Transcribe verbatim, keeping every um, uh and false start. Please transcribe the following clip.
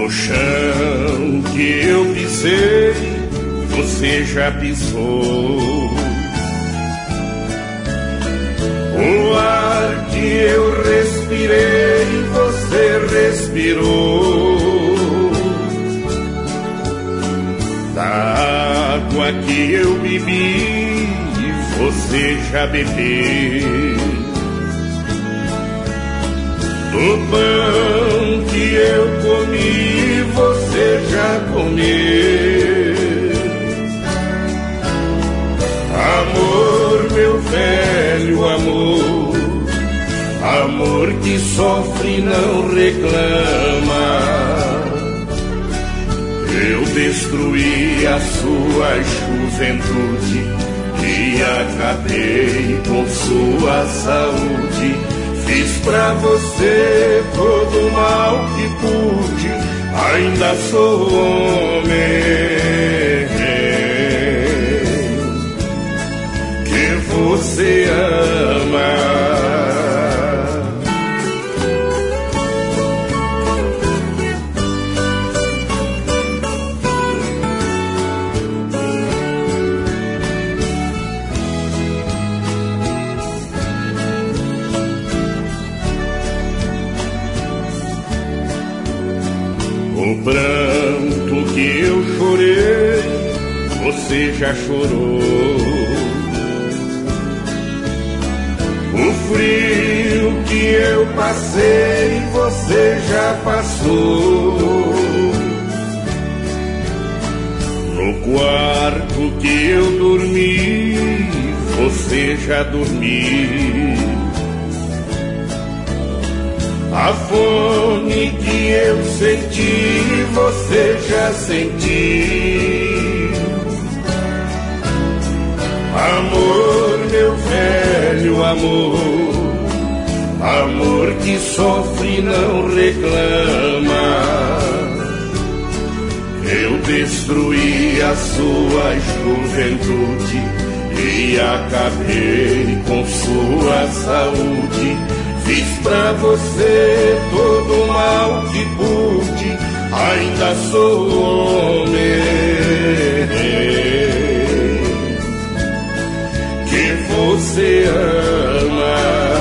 O chão que eu pisei, você já pisou. O ar que eu respirei, você respirou. Da água que eu bebi, você já bebeu. Do pão que eu comi, você já comeu. Amor, meu velho amor, amor que sofre e não reclama. Eu destruí a sua juventude e acabei com sua saúde. Fiz pra você todo o mal que pude, ainda sou homem que você ama. O pranto que eu chorei, você já chorou. O frio que eu passei, você já passou. No quarto que eu dormi, você já dormiu. A fome que eu senti, você já sentiu. Amor, meu velho amor, amor que sofre e não reclama. Eu destruí a sua juventude e acabei com sua saúde. Fiz pra você todo o mal que pude, ainda sou homem que você ama.